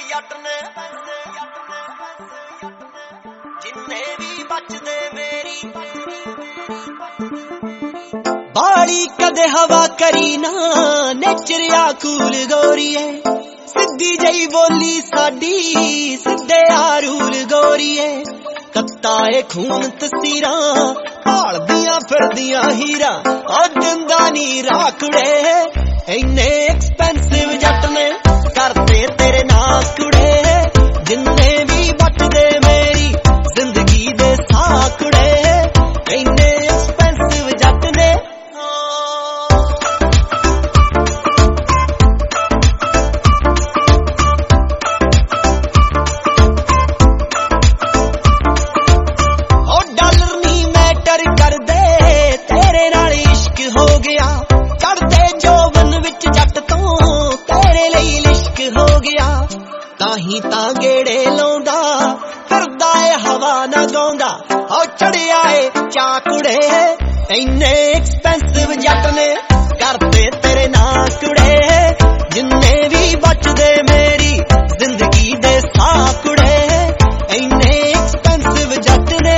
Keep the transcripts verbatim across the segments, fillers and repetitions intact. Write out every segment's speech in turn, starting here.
ਜੱਟ ਨੇ ਜਿੰਨੇ ਵੀ ਬਚਦੇ ਮੇਰੀ ਬਾਲੀ ਕਦੇ ਹਵਾ ਕਰੀ ਨਾ ਨੇਚਰਿਆ ਕੂਲ ਗੋਰੀਏ ਸਿੱਧੀ ਜਈ ਬੋਲੀ ਸਾਡੀ ਸਿੱਧੇ ਆਰੂਲ ਗੋਰੀਏ ਕੱਤਾ ਏ ਖੂਨ ਤਸੀਰਾਂ ਭਾਲਦੀਆਂ ਫਿਰਦੀਆਂ ਹੀਰਾ ਉਹ ਦਿੰਦਾ ਨੀ ਰਾਖੜੇ ਇੰਨੇ ਐਕਸਪੈਂਸਿਵ ਜੱਟ ਨੇ ਕਰਦੇ ਤੇਰੇ ਨਾਂ ਕੁੜੇ ਜਿੰਨੇ ਵੀ ਬਚਦੇ ਮੇਰੀ ਜ਼ਿੰਦਗੀ ਦੇ ਸਾਹ ਕੁੜੇ ਇੰਨੇ ਐਕਸਪੈਂਸਿਵ ਜੱਟ ਨੇ ਉਹ ਡਾਲਰ ਨੀ ਮੈਟਰ ਕਰਦੇ ਤੇਰੇ ਨਾਲ ਇਸ਼ਕ ਹੋ ਗਿਆ ਚੜਦੇ ਜੋਬਨ ਵਿੱਚ ਜੱਟ ਤੋਂ ਤੇਰੇ ਲਈ ਲਿਸ਼ਕ ਹੋ ਗਿਆ ਤਾਹੀਂ ਤਾਂ ਗੇੜੇ ਲਾਉਂਦਾ ਫਿਰਦਾ ਏ ਹਵਾ ਨਾ ਗਾਉਂਦਾ ਹੋ ਚੜਿਆ ਏ ਚਾਕੂੜੇ ਇੰਨੇ ਐਕਸਪੈਂਸਿਵ ਜੱਟ ਨੇ ਕਰਦੇ ਤੇਰੇ ਨਾਂ ਕੁੜੇ ਜਿੰਨੇ ਵੀ ਬਚਦੇ ਮੇਰੀ ਜ਼ਿੰਦਗੀ ਦੇ ਸਾਹ ਕੁੜੇ ਇੰਨੇ ਐਕਸਪੈਂਸਿਵ ਜੱਟ ਨੇ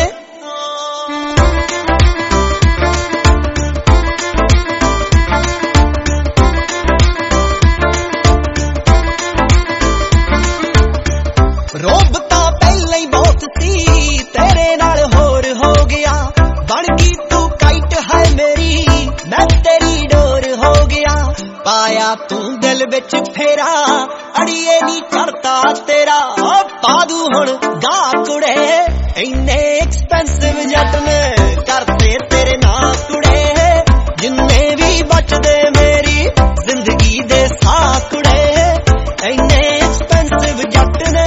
ਰੋਬ ਤਾਂ ਪਹਿਲਾਂ ਹੀ ਬਹੁਤ ਸੀ ਤੇਰੇ ਨਾਲ ਹੋਰ ਹੋ ਗਿਆ ਬਣ ਗਈ ਤੂੰ ਕਾਈਟ ਹੈ ਮੇਰੀ ਮੈਂ ਤੇਰੀ ਡੋਰ ਹੋ ਗਿਆ ਪਾਇਆ ਤੂੰ ਦਿਲ ਵਿੱਚ ਫੇਰਾ ਅੜੀਏ ਨੀ ਚੜਤਾ ਤੇਰਾ ਪਾ ਦੂ ਹੁਣ ਗਾ ਕੁੜੇ ਇੰਨੇ ਐਕਸਪੈਂਸਿਵ ਜੱਟ ਨੇ ਕਰਦੇ ਤੇਰੇ ਨਾਂ ਕੁੜੇ ਜਿੰਨੇ ਵੀ ਬਚਦੇ ਮੇਰੀ ਜ਼ਿੰਦਗੀ ਦੇ ਸਾਹ ਕੁੜੇ ਇੰਨੇ ਐਕਸਪੈਂਸਿਵ ਜੱਟ ਨੇ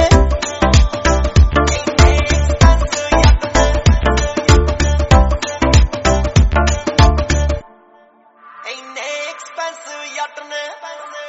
ਇੰਨੇ ਐਕਸਪੈਂਸਿਵ ਜੱਟ ਨੇ